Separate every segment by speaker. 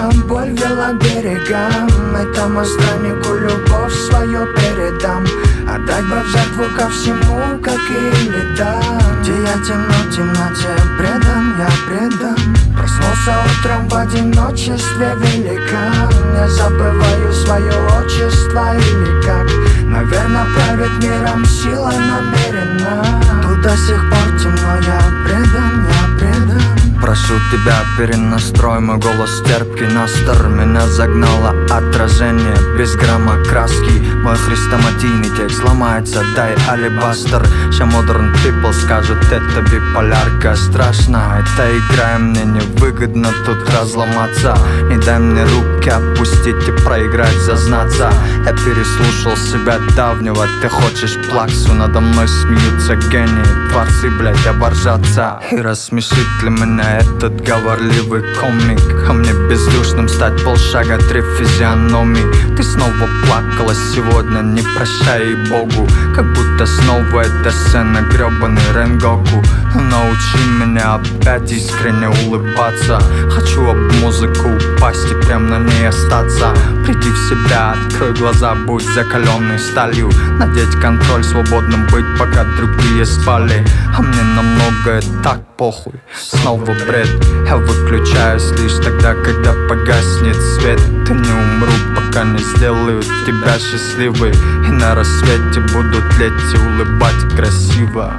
Speaker 1: боль вела к берегам. Этому страннику любовь свою передам. Отдать бы в жертву ко всему, как и летам. Где я тяну, темноте предан, я предан. Проснулся утром в одиночестве великан. Не забываю свое отчество или как. Наверно, правит миром сила намерена. Тут до сих пор темно, я предан, я предан.
Speaker 2: Прошу тебя, перенастрой мой голос терпкий настр. Меня загнало отражение без грамма краски. Мой хрестоматийный текст ломается, дай алибастер. Ща modern people скажут, это биполярка. Страшно, это игра, мне невыгодно тут разломаться. Не дай мне руки опустить и проиграть, зазнаться. Я переслушал себя давнего, ты хочешь плаксу. Надо мной смеются гении, творцы, блять, оборжаться. И рассмешит ли меня этот говорливый комик? А мне бездушным стать полшага, 3 физиономии. Ты снова плакала сегодня, не прощай и Богу. Как будто снова эта сцена, гребаный Ренгоку. Научи меня опять искренне улыбаться. Хочу об музыку упасть и прям на ней остаться. Приди в себя, открой глаза, будь закаленной сталью. Надеть контроль, свободным быть, пока другие спали. А мне на многое так похуй, снова бред. Я выключаюсь лишь тогда, когда погаснет свет. И не умру, пока не сделаю тебя счастливой. И на рассвете буду тлеть и улыбать красиво.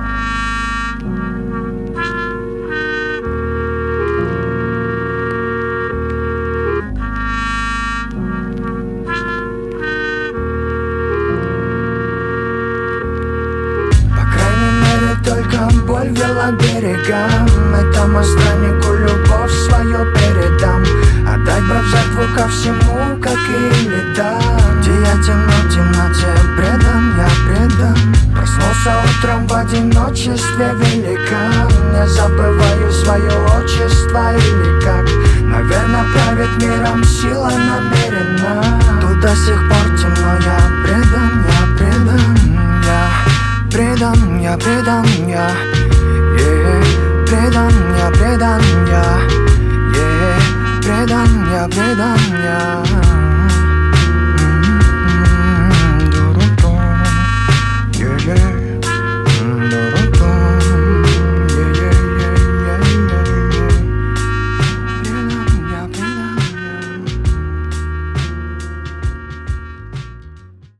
Speaker 1: Только боль вела к берегам. Этому страннику любовь свою передам. Отдать бы в жертву ко всему, как и летам. Где я тяну, темноте предан, я предан. Проснулся утром в одиночестве великан. Не забываю свое отчество или как. Наверно, правит миром сила намерена. Тут до сих пор темно, я предан, я предан. Предан, я предан, я предан, я предан, я предан, я предан, я